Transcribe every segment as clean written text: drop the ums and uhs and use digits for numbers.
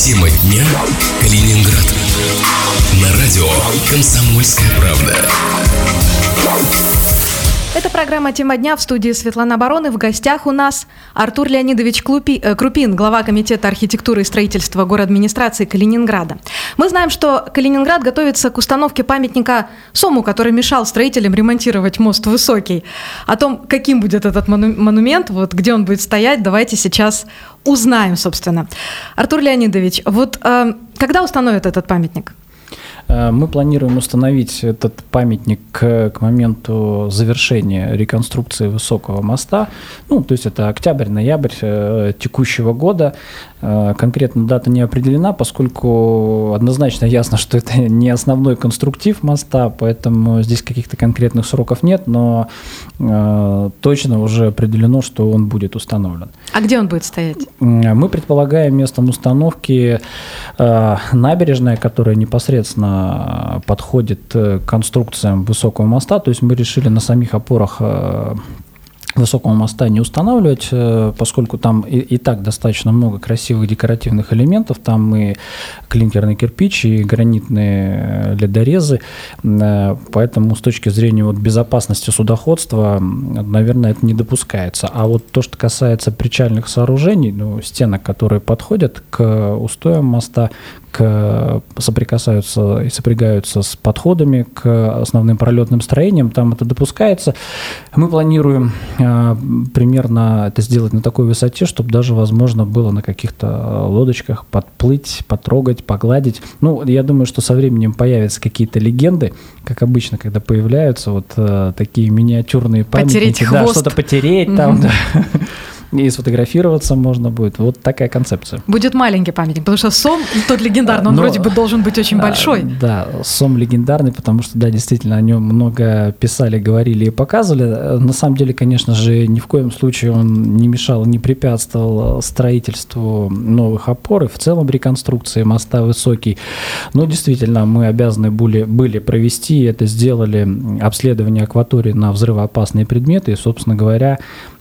Тема дня: Калининград. На радио «Комсомольская правда». Это программа «Тема дня», в студии Светлана Барон, и в гостях у нас Артур Леонидович Крупин, глава комитета архитектуры и строительства городадминистрации Калининграда. Мы знаем, что Калининград готовится к установке памятника Сому, который мешал строителям ремонтировать мост Высокий. О том, каким будет этот монумент, вот где он будет стоять, давайте сейчас узнаем, собственно. Артур Леонидович, вот когда установят этот памятник? Мы планируем установить этот памятник к моменту завершения реконструкции Высокого моста. То есть это октябрь-ноябрь текущего года. Конкретно дата не определена, поскольку однозначно ясно, что это не основной конструктив моста, поэтому здесь каких-то конкретных сроков нет, но точно уже определено, что он будет установлен. А где он будет стоять? Мы предполагаем местом установки набережная, которая непосредственно подходит к конструкциям Высокого моста. То есть мы решили на самих опорах Высокого моста не устанавливать, поскольку там и так достаточно много красивых декоративных элементов. Там и клинкерный кирпич, и гранитные ледорезы. Поэтому с точки зрения безопасности судоходства, наверное, это не допускается. А вот то, что касается причальных сооружений, стенок, которые подходят к устоям моста, соприкасаются и сопрягаются с подходами к основным пролетным строениям, там это допускается. Мы планируем примерно это сделать на такой высоте, чтобы даже возможно было на каких-то лодочках подплыть, потрогать, погладить. Я думаю, что со временем появятся какие-то легенды, как обычно, когда появляются такие миниатюрные памятники. Потереть хвост. Что-то потереть там, и сфотографироваться можно будет. Вот такая концепция. Будет маленький памятник, потому что Сом, тот легендарный, он вроде бы должен быть очень большой. Да, Сом легендарный, потому что, да, действительно, о нем много писали, говорили и показывали. На самом деле, конечно же, ни в коем случае он не мешал, не препятствовал строительству новых опор и в целом реконструкции моста Высокий. Но действительно, мы обязаны были провести, это сделали, обследование акватории на взрывоопасные предметы, и, собственно говоря,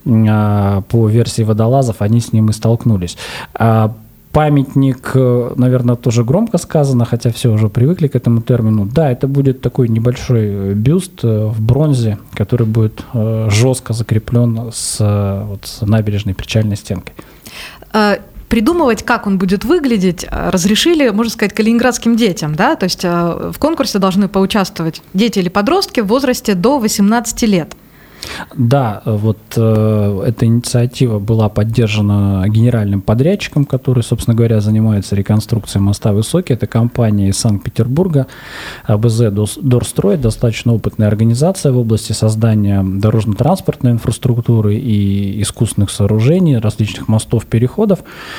по версии водолазов, они с ним и столкнулись. Памятник, наверное, тоже громко сказано, хотя все уже привыкли к этому термину. Да, это будет такой небольшой бюст в бронзе, который будет жестко закреплен с набережной причальной стенкой. Придумывать, как он будет выглядеть, разрешили, можно сказать, калининградским детям, да? То есть в конкурсе должны поучаствовать дети или подростки в возрасте до 18 лет. Да, эта инициатива была поддержана генеральным подрядчиком, который, собственно говоря, занимается реконструкцией моста Высокий. Это компания из Санкт-Петербурга, АБЗ Дорстрой, достаточно опытная организация в области создания дорожно-транспортной инфраструктуры и искусственных сооружений, различных мостов, переходов.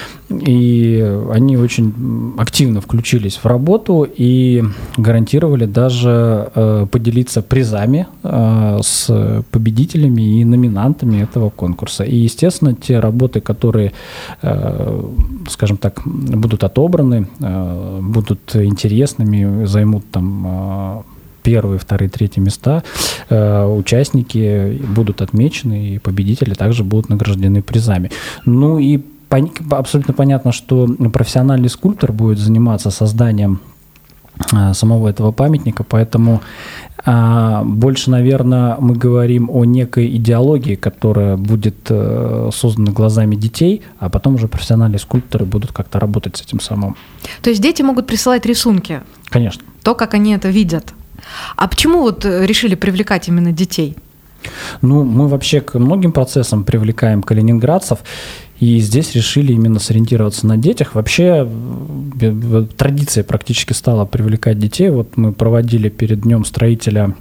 И они очень активно включились в работу и гарантировали даже поделиться призами с победителями и номинантами этого конкурса. И, естественно, те работы, которые, скажем так, будут отобраны, будут интересными, займут там первые, вторые, третьи места, участники будут отмечены, и победители также будут награждены призами. И абсолютно понятно, что профессиональный скульптор будет заниматься созданием самого этого памятника, поэтому больше, наверное, мы говорим о некой идеологии, которая будет создана глазами детей, а потом уже профессиональные скульпторы будут как-то работать с этим самым. То есть дети могут присылать рисунки? Конечно. То, как они это видят. А почему решили привлекать именно детей? Мы вообще к многим процессам привлекаем калининградцев, и здесь решили именно сориентироваться на детях. Вообще традиция практически стала привлекать детей. Мы проводили перед Днем строителя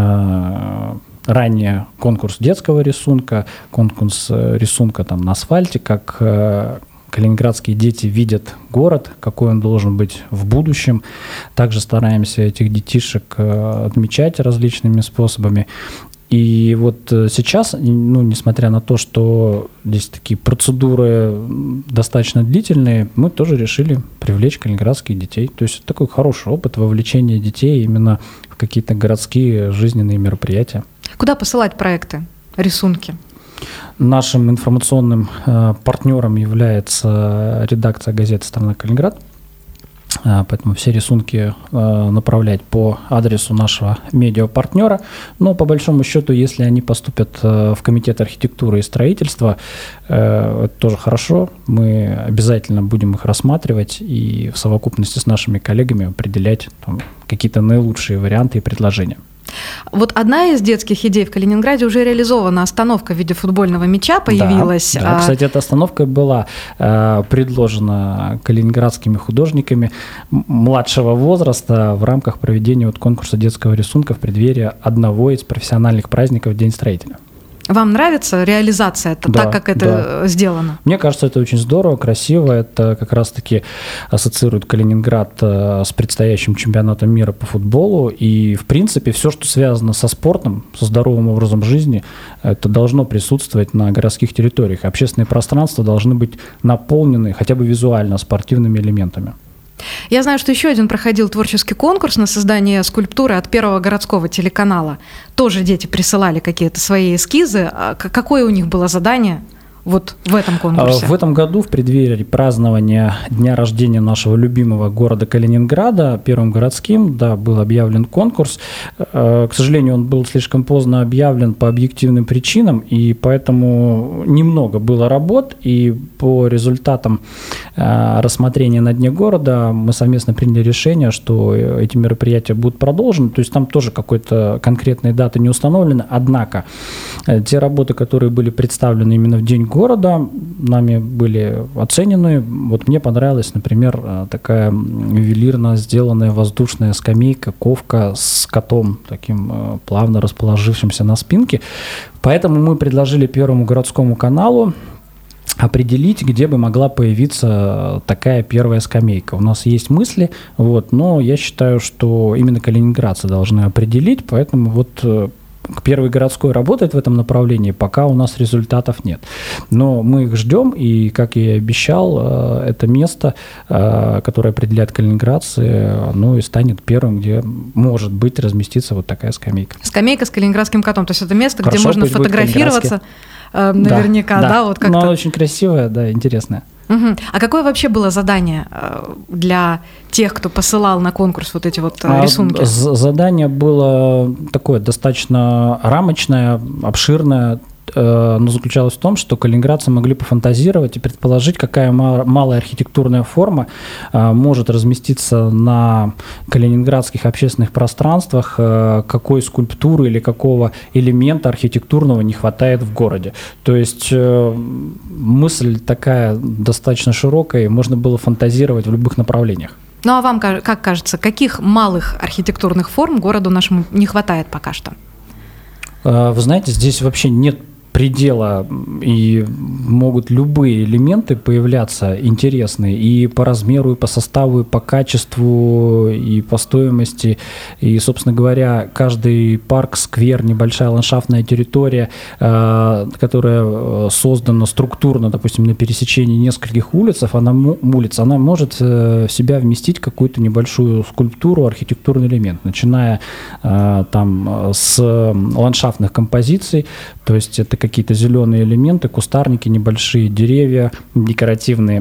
ранее конкурс детского рисунка, конкурс рисунка на асфальте, как калининградские дети видят город, какой он должен быть в будущем. Также стараемся этих детишек отмечать различными способами. И сейчас, несмотря на то, что здесь такие процедуры достаточно длительные, мы тоже решили привлечь калининградских детей. То есть такой хороший опыт вовлечения детей именно в какие-то городские жизненные мероприятия. Куда посылать проекты, рисунки? Нашим информационным партнером является редакция газеты «Страна Калининград». Поэтому все рисунки направлять по адресу нашего медиапартнера. Но по большому счету, если они поступят в Комитет архитектуры и строительства, это тоже хорошо. Мы обязательно будем их рассматривать и в совокупности с нашими коллегами определять какие-то наилучшие варианты и предложения. Вот одна из детских идей в Калининграде уже реализована. Остановка в виде футбольного мяча появилась. Да, кстати, эта остановка была предложена калининградскими художниками младшего возраста в рамках проведения конкурса детского рисунка в преддверии одного из профессиональных праздников День строителя. Вам нравится реализация так, как это сделано? Мне кажется, это очень здорово, красиво. Это как раз-таки ассоциирует Калининград с предстоящим чемпионатом мира по футболу. И, в принципе, все, что связано со спортом, со здоровым образом жизни, это должно присутствовать на городских территориях. Общественные пространства должны быть наполнены хотя бы визуально спортивными элементами. Я знаю, что еще один проходил творческий конкурс на создание скульптуры от Первого городского телеканала. Тоже дети присылали какие-то свои эскизы. Какое у них было задание вот в этом конкурсе? В этом году, в преддверии празднования дня рождения нашего любимого города Калининграда, Первым городским, был объявлен конкурс. К сожалению, он был слишком поздно объявлен по объективным причинам, и поэтому немного было работ, и по результатам рассмотрения на дне города мы совместно приняли решение, что эти мероприятия будут продолжены, то есть там тоже какой-то конкретной даты не установлены, однако те работы, которые были представлены именно в день города, нами были оценены. Вот мне понравилась, например, такая ювелирно сделанная воздушная скамейка, ковка с котом, таким плавно расположившимся на спинке. Поэтому мы предложили Первому городскому каналу определить, где бы могла появиться такая первая скамейка. У нас есть мысли, но я считаю, что именно калининградцы должны определить, поэтому Первый городской работает в этом направлении, пока у нас результатов нет. Но мы их ждем, и, как я и обещал, это место, которое определяет калининградцы, и станет первым, где может быть разместиться вот такая скамейка. Скамейка с калининградским котом, то есть это место, где можно фотографироваться наверняка, как-то. Но она очень красивая, интересная. Угу. А какое вообще было задание для тех, кто посылал на конкурс эти рисунки? Задание было такое достаточно рамочное, обширное, но заключалось в том, что калининградцы могли пофантазировать и предположить, какая малая архитектурная форма может разместиться на калининградских общественных пространствах, какой скульптуры или какого элемента архитектурного не хватает в городе. То есть мысль такая достаточно широкая, и можно было фантазировать в любых направлениях. Ну а вам как кажется, каких малых архитектурных форм городу нашему не хватает пока что? Вы знаете, здесь вообще нет предела, и могут любые элементы появляться интересные и по размеру, и по составу, и по качеству, и по стоимости. И, собственно говоря, каждый парк, сквер, небольшая ландшафтная территория, которая создана структурно, допустим, на пересечении нескольких улиц, она может в себя вместить какую-то небольшую скульптуру, архитектурный элемент, начиная с ландшафтных композиций, то есть это какие-то зеленые элементы, кустарники, небольшие деревья, декоративные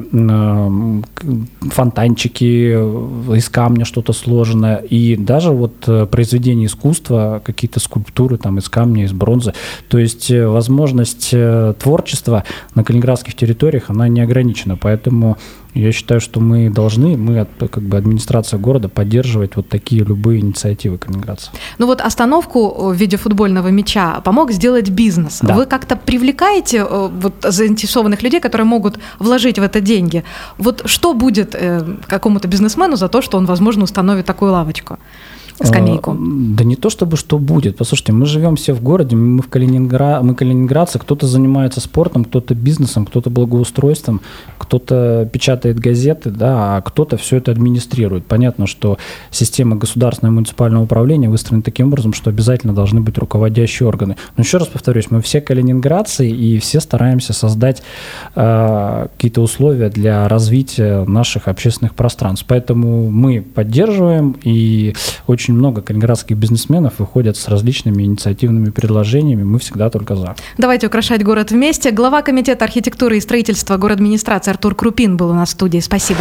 фонтанчики, из камня что-то сложенное, и даже произведения искусства, какие-то скульптуры из камня, из бронзы. То есть возможность творчества на калининградских территориях, она не ограничена, поэтому я считаю, что мы должны, администрация города, поддерживать такие любые инициативы калининградцев. Остановку в виде футбольного мяча помог сделать бизнес. Да. Вы как-то привлекаете заинтересованных людей, которые могут вложить в это деньги? Что будет какому-то бизнесмену за то, что он, возможно, установит такую лавочку? Скамейку? Да не то чтобы что будет. Послушайте, мы живем все в городе, мы калининградцы, кто-то занимается спортом, кто-то бизнесом, кто-то благоустройством, кто-то печатает газеты, а кто-то все это администрирует. Понятно, что система государственного и муниципального управления выстроена таким образом, что обязательно должны быть руководящие органы. Но еще раз повторюсь, мы все калининградцы и все стараемся создать какие-то условия для развития наших общественных пространств. Поэтому мы поддерживаем и очень очень много калининградских бизнесменов выходят с различными инициативными предложениями. Мы всегда только за. Давайте украшать город вместе. Глава комитета архитектуры и строительства городадминистрации Артур Крупин был у нас в студии. Спасибо.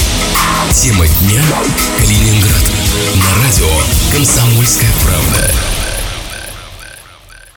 Тема дня: Калининград. На радио «Комсомольская правда».